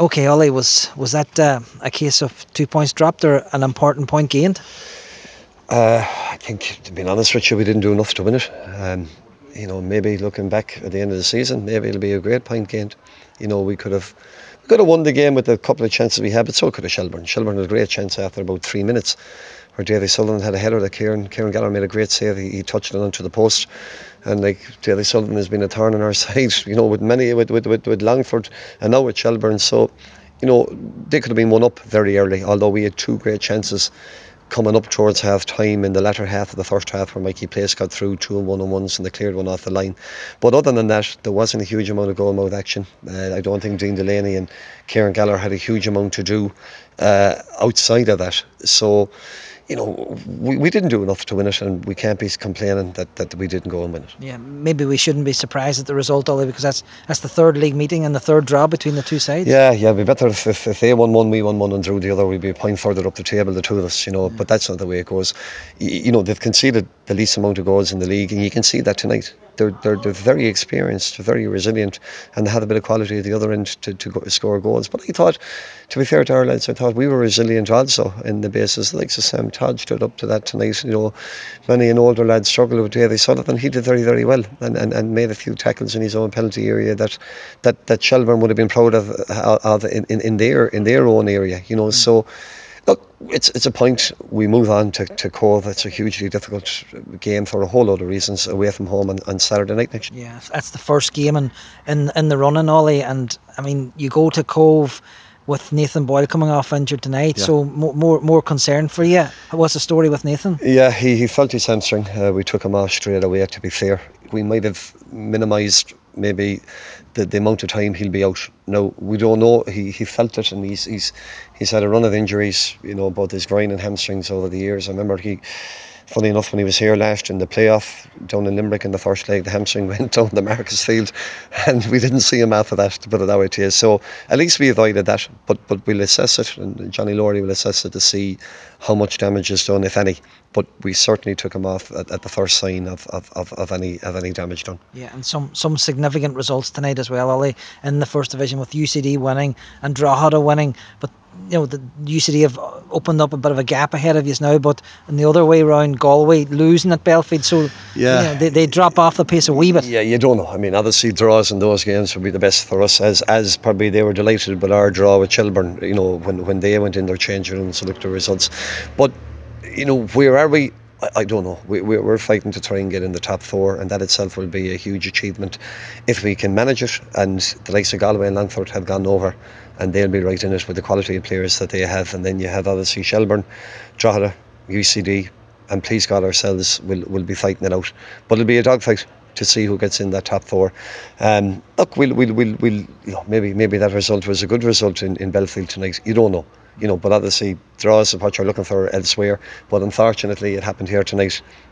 Okay, Ollie, was that a case of 2 points dropped or an important point gained? I think, to be honest with you, we didn't do enough to win it. Maybe looking back at the end of the season, maybe it'll be a great point gained. We could have won the game with a couple of chances we had, but so could have Shelburne. Shelburne had a great chance after about 3 minutes, where Davy Sullivan had a header that Kieran Gallagher made a great save. He touched it onto the post, and like Davy Sullivan has been a thorn on our side, with Longford and now with Shelburne. So, they could have been one up very early, although we had two great chances coming up towards half time in the latter half of the first half, where Mikey Place got through 2 1-on-1s and they cleared one off the line. But other than that, there wasn't a huge amount of goal mouth action. I don't think Dean Delaney and Kieran Gallagher had a huge amount to do outside of that. So, we didn't do enough to win it, and we can't be complaining that we didn't go and win it. Yeah, maybe we shouldn't be surprised at the result, Ollie, because that's the third league meeting and the third draw between the two sides. Yeah, it'd be better if they won one, we won one, and drew the other. We'd be a point further up the table, the two of us, But that's not the way it goes. They've conceded the least amount of goals in the league, and you can see that tonight. They're very experienced, very resilient, and they had a bit of quality at the other end to score goals. But I thought, to be fair to our lads, I thought we were resilient also in the basis. Like Sam Todd stood up to that tonight. Many an older lad struggled with Davy Sullivan. He did very, very well, and made a few tackles in his own penalty area that Shelburne would have been proud of in their own area. So. Look, it's a point. We move on to Cove. It's a hugely difficult game for a whole lot of reasons, away from home on Saturday night next year. Yeah, that's the first game in the running, Ollie. And I mean, you go to Cove with Nathan Boyle coming off injured tonight, so more concern for you. What's the story with Nathan? Yeah, he felt his hamstring. We took him off straight away, to be fair. We might have minimised maybe the amount of time he'll be out. Now, we don't know. He felt it, and he's had a run of injuries, both his groin and hamstrings over the years. I remember funny enough, when he was here last in the playoff down in Limerick in the first leg, the hamstring went down the Marcus Field, and we didn't see him after that, to put it that way to you. So at least we avoided that, but we'll assess it, and Johnny Lowry will assess it to see how much damage is done, if any. But we certainly took him off at the first sign of any damage done. Yeah, and some significant results tonight as well, Ollie, in the first division, with UCD winning and Drogheda winning. But the UCD have opened up a bit of a gap ahead of you now, but in the other way round, Galway losing at Belfield, so they drop off the pace a wee bit. Yeah, you don't know. I mean, obviously draws in those games would be the best for us, as probably they were delighted with our draw with Shelburne, when they went in their changing rooms to look at the results. But where are we? I don't know. We're fighting to try and get in the top four, and that itself will be a huge achievement if we can manage it. And the likes of Galway and Longford have gone over, and they'll be right in it with the quality of players that they have. And then you have obviously Shelburne, Drogheda, UCD, and please God ourselves will be fighting it out. But it'll be a dogfight to see who gets in that top four. Look, we'll maybe that result was a good result in Belfield tonight. You don't know. But obviously draws of what you're looking for elsewhere. But unfortunately, it happened here tonight.